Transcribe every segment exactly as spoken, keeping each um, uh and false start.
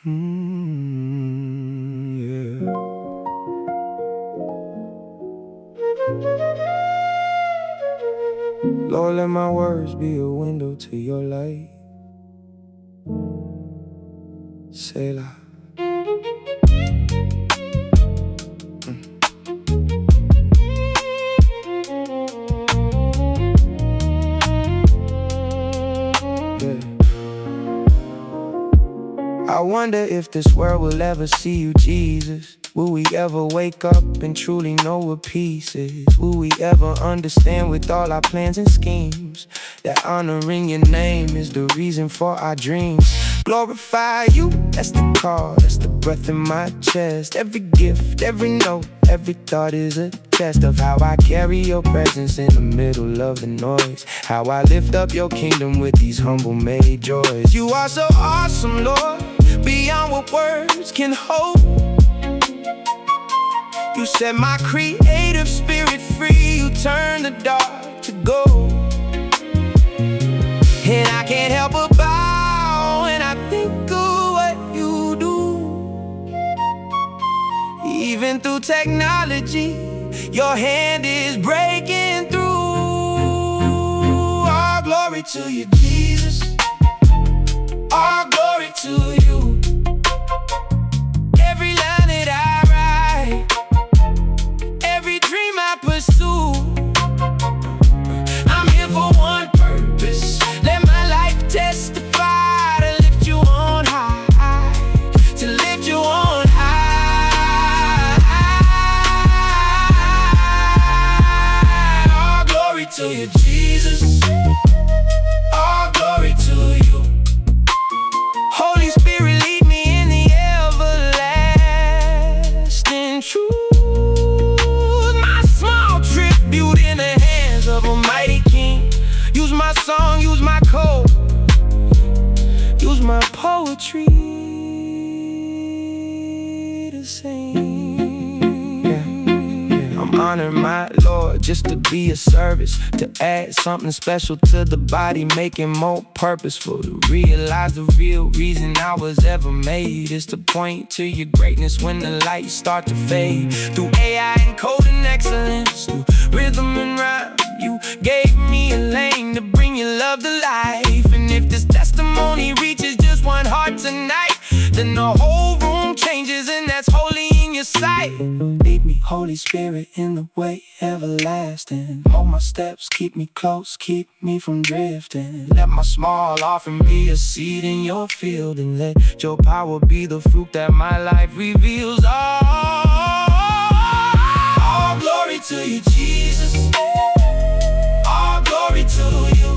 Mm, yeah. Lord, let my words be a window to your light. Selah. Mm. Yeah. I wonder if this world will ever see you, Jesus. Will we ever wake up and truly know what peace is? Will we ever understand with all our plans and schemes that honoring your name is the reason for our dreams? Glorify you, that's the call, that's the breath in my chest. Every gift, every note, every thought is a test of how I carry your presence in the middle of the noise. How I lift up your kingdom with these humble made joys. You are so awesome, Lord, beyond what words can hold. You set my creative spirit free. You turn the dark to gold. And I can't help but bow when I think of what you do. Even through technology, your hand is breaking through. All glory to you, Jesus. All glory to you. Every line that I write, every dream I pursue, I'm here for one purpose. Let my life testify to lift you on high, to lift you on high. All glory to you, Jesus. All glory to you. Holy Spirit, lead me in the everlasting truth. My small tribute in the hands of a mighty King. Use my song, use my code, use my poetry to sing. Yeah, yeah. I'm honoring my Lord just to be a service, to add something special to the body, make it more purposeful. To realize the real reason I was ever made is to point to your greatness when the lights start to fade. Through A I and code and excellence, through rhythm and rhyme, you gave me a lane to bring your love to life. And if this testimony reaches just one heart tonight, then the whole room changes, and that's holy in your sight. Lead me, Holy Spirit, in the way everlasting. Hold my steps, keep me close, keep me from drifting. Let my small offering be a seed in your field, and let your power be the fruit that my life reveals. All, all glory to you, Jesus. All glory to you.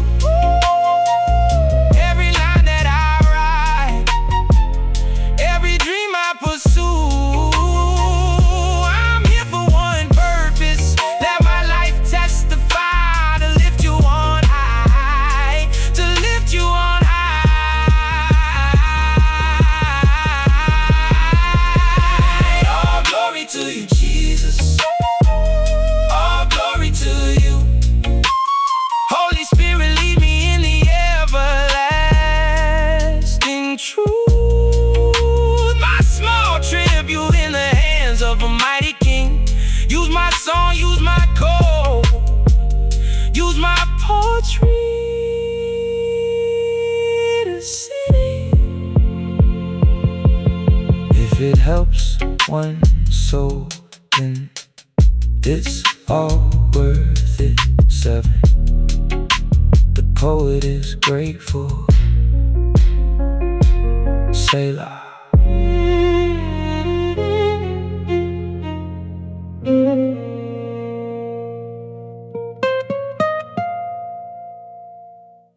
Every line that I write, every dream I pursue, I'm here for one purpose. Let my life testify to lift you on high, to lift you on high. All glory to you, Jesus. All glory to you. Holy Spirit, lead me in the everlasting truth. My small tribute in the hands of a mighty King. Use my song, use my code, use my poetry to sing. If it helps one soul, then it's all worth it. Seven. The poet is grateful. Selah.